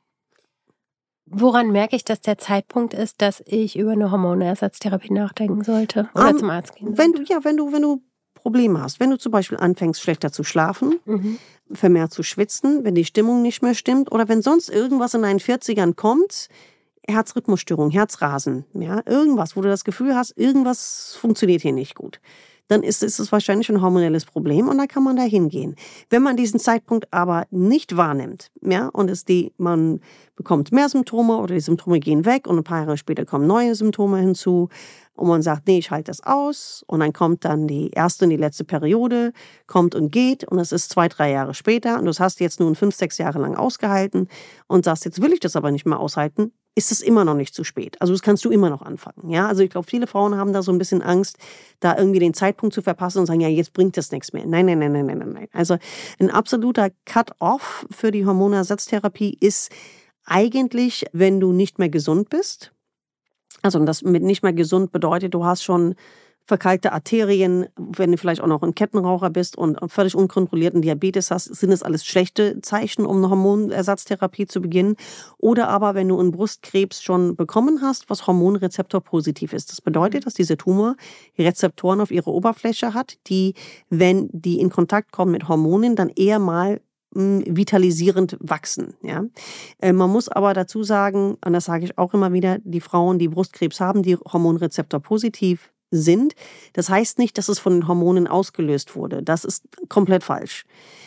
Woran merke ich, dass der Zeitpunkt ist, dass ich über eine Hormonersatztherapie nachdenken sollte oder zum Arzt gehen sollte? Wenn du Probleme hast, wenn du zum Beispiel anfängst, schlechter zu schlafen, vermehrt zu schwitzen, wenn die Stimmung nicht mehr stimmt oder wenn sonst irgendwas in deinen 40ern kommt, Herzrhythmusstörung, Herzrasen, ja, irgendwas, wo du das Gefühl hast, irgendwas funktioniert hier nicht gut, dann ist es wahrscheinlich ein hormonelles Problem und da kann man da hingehen. Wenn man diesen Zeitpunkt aber nicht wahrnimmt, ja, und man bekommt mehr Symptome oder die Symptome gehen weg und ein paar Jahre später kommen neue Symptome hinzu und man sagt, nee, ich halte das aus und dann kommt dann die erste und die letzte Periode, kommt und geht und es ist 2, 3 Jahre später und du hast jetzt nun 5, 6 Jahre lang ausgehalten und sagst, jetzt will ich das aber nicht mehr aushalten, ist es immer noch nicht zu spät. Also das kannst du immer noch anfangen. Ja? Also ich glaube, viele Frauen haben da so ein bisschen Angst, da irgendwie den Zeitpunkt zu verpassen und sagen, ja, jetzt bringt das nichts mehr. Nein. Also ein absoluter Cut-off für die Hormonersatztherapie ist eigentlich, wenn du nicht mehr gesund bist. Also das mit nicht mehr gesund bedeutet, du hast schon verkalkte Arterien, wenn du vielleicht auch noch ein Kettenraucher bist und völlig unkontrollierten Diabetes hast, sind das alles schlechte Zeichen, um eine Hormonersatztherapie zu beginnen. Oder aber, wenn du einen Brustkrebs schon bekommen hast, was hormonrezeptorpositiv ist. Das bedeutet, dass dieser Tumor Rezeptoren auf ihrer Oberfläche hat, die, wenn die in Kontakt kommen mit Hormonen, dann eher mal vitalisierend wachsen. Ja? Man muss aber dazu sagen, und das sage ich auch immer wieder, die Frauen, die Brustkrebs haben, die hormonrezeptorpositiv sind. Das heißt nicht, dass es von den Hormonen ausgelöst wurde. Das ist komplett falsch.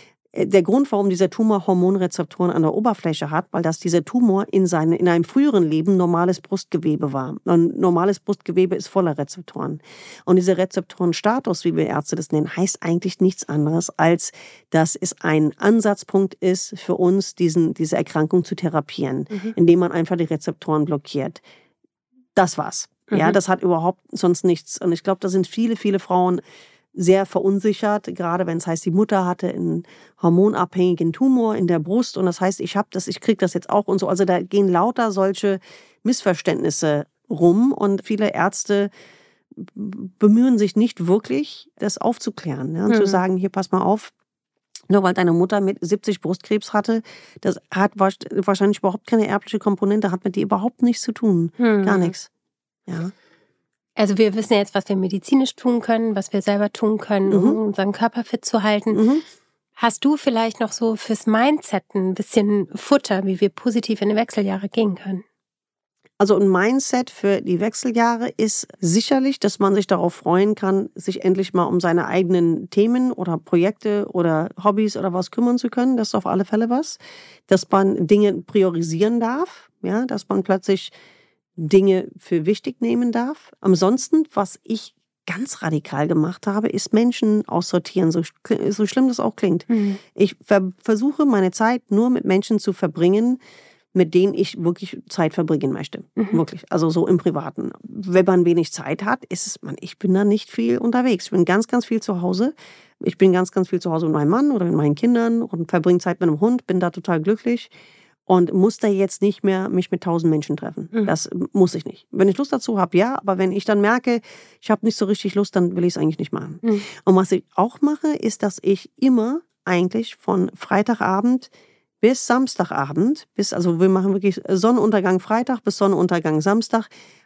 Der Grund, warum dieser Tumor Hormonrezeptoren an der Oberfläche hat, weil dieser Tumor in einem früheren Leben normales Brustgewebe war. Und normales Brustgewebe ist voller Rezeptoren. Und dieser Rezeptorenstatus, wie wir Ärzte das nennen, heißt eigentlich nichts anderes, als dass es ein Ansatzpunkt ist für uns, diese Erkrankung zu therapieren, indem man einfach die Rezeptoren blockiert. Das war's. Ja, das hat überhaupt sonst nichts. Und ich glaube, da sind viele, viele Frauen sehr verunsichert, gerade wenn es heißt, die Mutter hatte einen hormonabhängigen Tumor in der Brust und das heißt, ich kriege das jetzt auch und so. Also da gehen lauter solche Missverständnisse rum und viele Ärzte bemühen sich nicht wirklich, das aufzuklären, ja, und zu sagen, hier, pass mal auf, nur weil deine Mutter mit 70 Brustkrebs hatte, das hat wahrscheinlich überhaupt keine erbliche Komponente, hat mit dir überhaupt nichts zu tun, gar nichts. Ja. Also wir wissen jetzt, was wir medizinisch tun können, was wir selber tun können, um unseren Körper fit zu halten. Hast du vielleicht noch so fürs Mindset ein bisschen Futter, wie wir positiv in die Wechseljahre gehen können? Also ein Mindset für die Wechseljahre ist sicherlich, dass man sich darauf freuen kann, sich endlich mal um seine eigenen Themen oder Projekte oder Hobbys oder was kümmern zu können. Das ist auf alle Fälle was. Dass man Dinge priorisieren darf, ja, dass man plötzlich Dinge für wichtig nehmen darf. Ansonsten, was ich ganz radikal gemacht habe, ist Menschen aussortieren, so schlimm das auch klingt. Ich versuche meine Zeit nur mit Menschen zu verbringen, mit denen ich wirklich Zeit verbringen möchte. Wirklich, also so im Privaten. Wenn man wenig Zeit hat, ich bin da nicht viel unterwegs. Ich bin ganz, ganz viel zu Hause. Ich bin ganz, ganz viel zu Hause mit meinem Mann oder mit meinen Kindern und verbringe Zeit mit einem Hund, bin da total glücklich. Und muss da jetzt nicht mehr mich mit 1000 Menschen treffen. Das muss ich nicht. Wenn ich Lust dazu habe, ja. Aber wenn ich dann merke, ich habe nicht so richtig Lust, dann will ich es eigentlich nicht machen. Und was ich auch mache, ist, dass ich immer eigentlich von Freitagabend bis Samstagabend, also wir machen wirklich Sonnenuntergang Freitag bis Sonnenuntergang Samstag,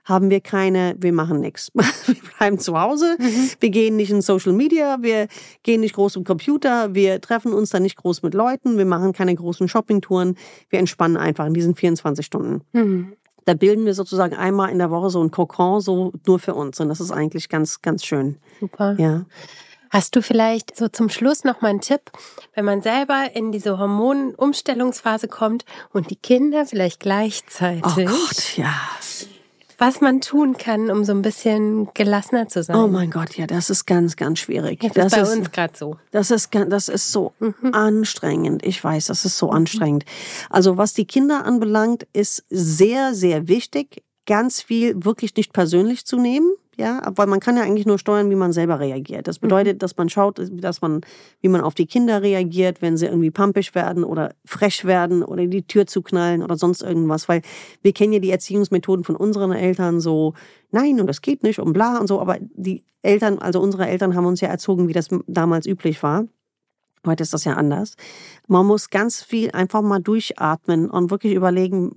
wir machen nichts. Wir bleiben zu Hause, wir gehen nicht in Social Media, wir gehen nicht groß im Computer, wir treffen uns dann nicht groß mit Leuten, wir machen keine großen Shoppingtouren, wir entspannen einfach in diesen 24 Stunden. Da bilden wir sozusagen einmal in der Woche so ein Kokon, so nur für uns. Und das ist eigentlich ganz, ganz schön. Super. Ja. Hast du vielleicht so zum Schluss noch mal einen Tipp, wenn man selber in diese Hormonumstellungsphase kommt und die Kinder vielleicht gleichzeitig? Oh Gott, ja. was man tun kann, um so ein bisschen gelassener zu sein. Oh mein Gott, ja, das ist ganz, ganz schwierig. Das ist bei uns gerade so. Das ist so anstrengend. Ich weiß, das ist so anstrengend. Also was die Kinder anbelangt, ist sehr, sehr wichtig, ganz viel wirklich nicht persönlich zu nehmen. Ja, weil man kann ja eigentlich nur steuern, wie man selber reagiert. Das bedeutet, dass man schaut, wie man auf die Kinder reagiert, wenn sie irgendwie pampig werden oder frech werden oder die Tür zuknallen oder sonst irgendwas. Weil wir kennen ja die Erziehungsmethoden von unseren Eltern so, nein, und das geht nicht und bla und so. Aber die Eltern, also unsere Eltern haben uns ja erzogen, wie das damals üblich war. Heute ist das ja anders. Man muss ganz viel einfach mal durchatmen und wirklich überlegen,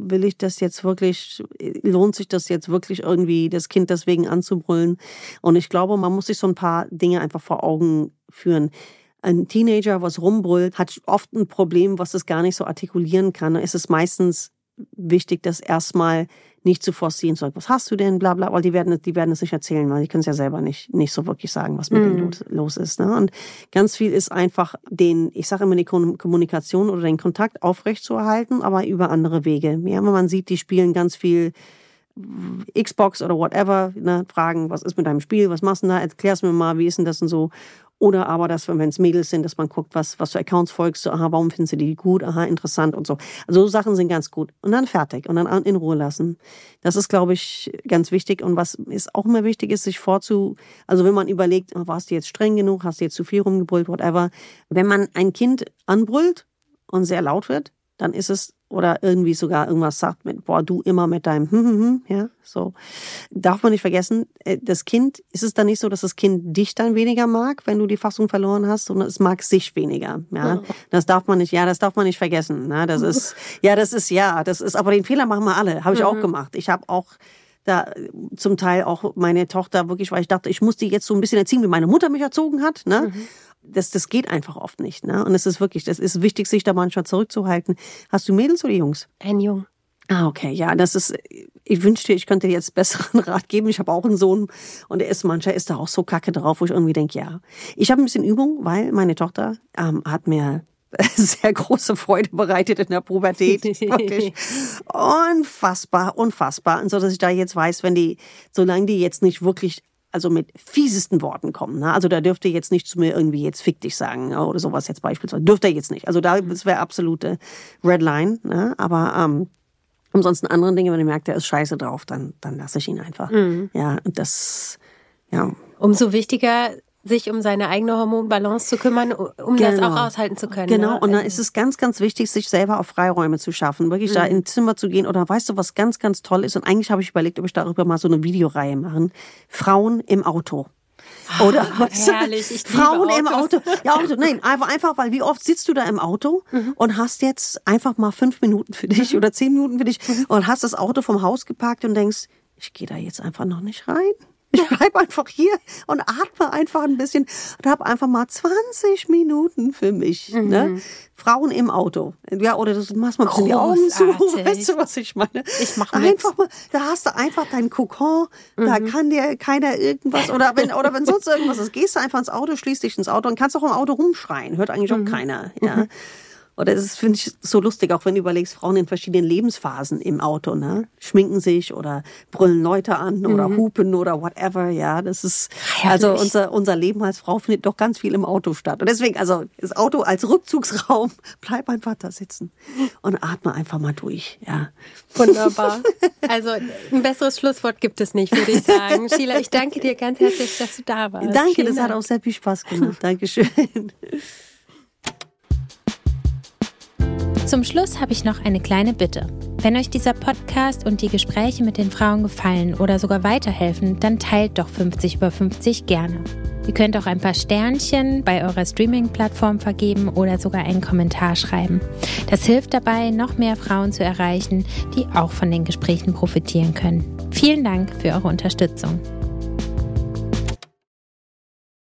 lohnt sich das jetzt wirklich irgendwie, das Kind deswegen anzubrüllen? Und ich glaube, man muss sich so ein paar Dinge einfach vor Augen führen. Ein Teenager, was rumbrüllt, hat oft ein Problem, was es gar nicht so artikulieren kann. Es ist meistens wichtig, das erstmal nicht zu forcieren, so, was hast du denn, bla bla, weil die werden es nicht erzählen, weil die können es ja selber nicht so wirklich sagen, was mit denen los ist. Ne? Und ganz viel ist einfach ich sage immer, die Kommunikation oder den Kontakt aufrechtzuerhalten, aber über andere Wege. Ja, man sieht, die spielen ganz viel Xbox oder whatever, ne? Fragen, was ist mit deinem Spiel, was machst du da, erklär's mir mal, wie ist denn das und so. Oder aber, dass wenn es Mädels sind, dass man guckt, was für Accounts folgst du, aha, warum findest du die gut, aha, interessant und so. Also so Sachen sind ganz gut. Und dann fertig und dann in Ruhe lassen. Das ist, glaube ich, ganz wichtig. Und was ist auch immer wichtig ist, also wenn man überlegt, warst du jetzt streng genug, hast du jetzt zu viel rumgebrüllt, whatever. Wenn man ein Kind anbrüllt und sehr laut wird, dann ist es, oder irgendwie sogar irgendwas sagt mit, du immer mit deinem, ja, so. Darf man nicht vergessen, ist es dann nicht so, dass das Kind dich dann weniger mag, wenn du die Fassung verloren hast, sondern es mag sich weniger, ja. Das darf man nicht vergessen, ne? Das ist, aber den Fehler machen wir alle, habe ich auch gemacht. Ich habe auch da zum Teil auch meine Tochter wirklich, weil ich dachte, ich muss die jetzt so ein bisschen erziehen, wie meine Mutter mich erzogen hat, ne? Das geht einfach oft nicht, ne? Und das ist wichtig, sich da manchmal zurückzuhalten. Hast du Mädels oder Jungs? Ein Jung. Ah, okay, ja, ich wünschte, ich könnte dir jetzt besseren Rat geben. Ich habe auch einen Sohn und mancher ist da auch so kacke drauf, wo ich irgendwie denke, ja. Ich habe ein bisschen Übung, weil meine Tochter hat mir sehr große Freude bereitet in der Pubertät. Wirklich unfassbar. Und so, dass ich da jetzt weiß, solange die jetzt nicht wirklich mit fiesesten Worten kommen. Ne? Also da dürfte jetzt nicht zu mir irgendwie jetzt fick dich sagen oder sowas jetzt beispielsweise. Dürfte er jetzt nicht. Also das wäre absolute Redline. Ne? Aber ansonsten andere Dinge, wenn ich merke, der ist scheiße drauf, dann lasse ich ihn einfach. Ja, und das, ja. Umso wichtiger, sich um seine eigene Hormonbalance zu kümmern, das auch aushalten zu können. Genau, ne? Und dann ist es ganz, ganz wichtig, sich selber auf Freiräume zu schaffen, wirklich da ins Zimmer zu gehen. Oder weißt du, was ganz, ganz toll ist? Und eigentlich habe ich überlegt, ob ich darüber mal so eine Videoreihe machen. Frauen im Auto. Oder herrlich, ich Frauen im Auto. Ja, nein, einfach, weil wie oft sitzt du da im Auto und hast jetzt einfach mal 5 Minuten für dich oder 10 Minuten für dich und hast das Auto vom Haus geparkt und denkst, ich gehe da jetzt einfach noch nicht rein. Ich bleib einfach hier und atme einfach ein bisschen und habe einfach mal 20 Minuten für mich. Ne? Frauen im Auto. Ja, oder du machst mal ein bisschen die Augen zu. Weißt du, was ich meine? Ich mach einfach mal, da hast du einfach deinen Kokon, da kann dir keiner irgendwas, oder wenn sonst irgendwas ist, gehst du einfach ins Auto, schließt dich ins Auto und kannst auch im Auto rumschreien. Hört eigentlich auch keiner. Ja. Oder das finde ich so lustig, auch wenn du überlegst, Frauen in verschiedenen Lebensphasen im Auto, ne? Schminken sich oder brüllen Leute an oder hupen oder whatever, ja. Das ist, also unser Leben als Frau findet doch ganz viel im Auto statt. Und deswegen, also das Auto als Rückzugsraum, bleib einfach da sitzen und atme einfach mal durch, ja. Wunderbar. Also ein besseres Schlusswort gibt es nicht, würde ich sagen. Sheila, ich danke dir ganz herzlich, dass du da warst. Danke, das hat auch sehr viel Spaß gemacht. Dankeschön. Zum Schluss habe ich noch eine kleine Bitte. Wenn euch dieser Podcast und die Gespräche mit den Frauen gefallen oder sogar weiterhelfen, dann teilt doch 50 über 50 gerne. Ihr könnt auch ein paar Sternchen bei eurer Streaming-Plattform vergeben oder sogar einen Kommentar schreiben. Das hilft dabei, noch mehr Frauen zu erreichen, die auch von den Gesprächen profitieren können. Vielen Dank für eure Unterstützung.